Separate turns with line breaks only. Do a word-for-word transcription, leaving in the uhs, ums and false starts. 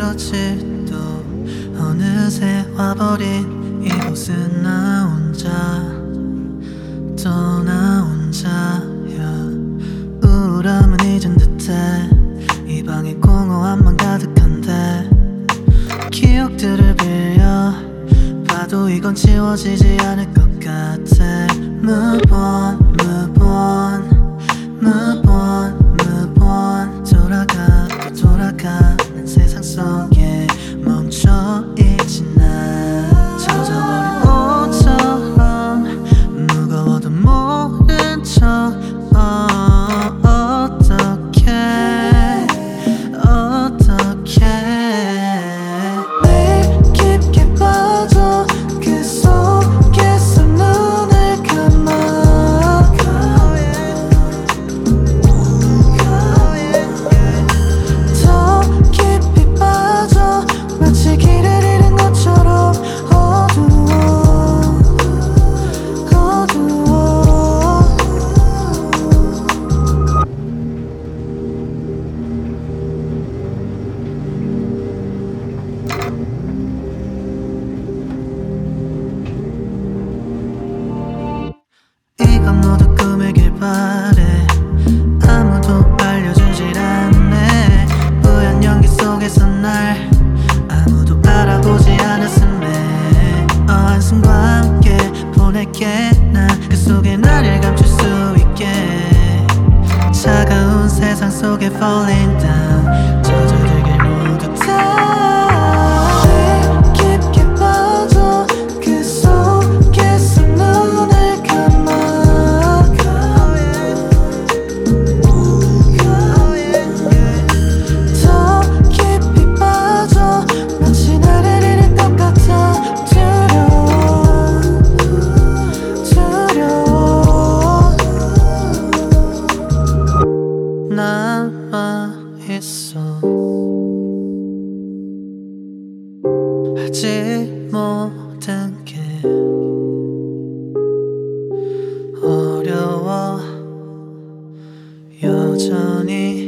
그렇지 또 어느새 와버린 이곳은 나 혼자 또 나 혼자야. 우울함은 잊은 듯해 이 방에 공허함만 가득한데 기억들을 빌려 봐도 이건 지워지지 않을 것 같아. Move on, move on, move on, move on. 돌아가 또 돌아가는 세상 속에 멈춰있지 난. 젖어버린 옷처럼 무거워도 모른 척 어, 어떡해 어떡해. 매일 깊게 빠져 그 속에서 눈을 감아 더 깊이 빠져 마치 길을 잃은 것처럼 어두워 어두워. 이건 모두 꿈이길 바래. 아무도 알려주질 않네. 뿌연 연기 속에서 날 아무도 알아보지 않았음에 어, 한숨과 함께 보낼게. 난 그 속에 나를 감출 수 있게. 차가운 세상 속에 falling down 젖어들길 모두 다. 깊게 빠져 그 속에서 눈을 감아 더 깊이 빠져 마치 나를 잃은 것 같아. 두려워 두려워. 남아있어 하지 못한 게 어려워 여전히.